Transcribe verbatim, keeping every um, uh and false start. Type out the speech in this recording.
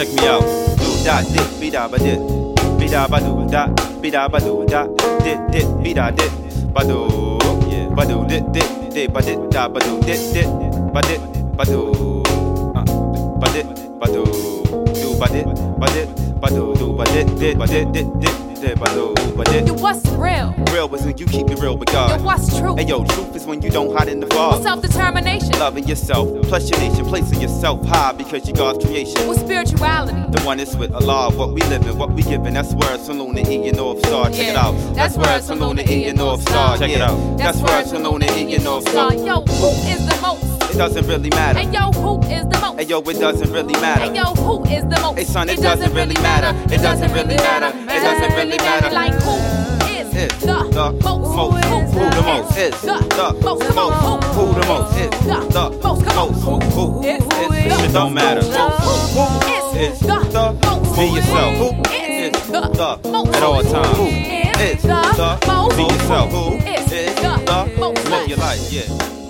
check me out. Do da dit, be da ba dit, be da ba do da, be da ba do da, dit dit, be da dit, ba do, yeah, ba do dit dit, dit ba dit da ba do dit dit, ba dit ba do, uh, ba dit ba do, do ba dit ba dit, ba do do ba dit dit, ba dit dit dit. Yo, what's real? Real is when you keep it real with God. Yo, what's true? Hey, yo, truth is when you don't hide in the fog. Self-determination. Loving yourself, plus your nation, placing yourself high because you're God's creation. With spirituality. The one is with Allah, what we live in, what we giving. That's words from Luna E and North Star. Check yeah. it out. That's, That's words from Luna E and North Star. Check yeah. it out. That's, That's words from Luna E and North Star. Yo, who is the most? It doesn't really matter. Hey yo, who is the most? Hey yo, it doesn't really matter. Hey yo, who is the most? Hey son, it, it doesn't, doesn't really matter. It doesn't really matter. It doesn't really matter. Like who is the, the, the most? Who, who the most is the, the most? most? Who the most is the, the most? Most? Who who is it? It don't matter. Who is the most? Be yourself. Who is the most at all times? Who is the most? Be yourself. Who is the most? Live your life, yeah.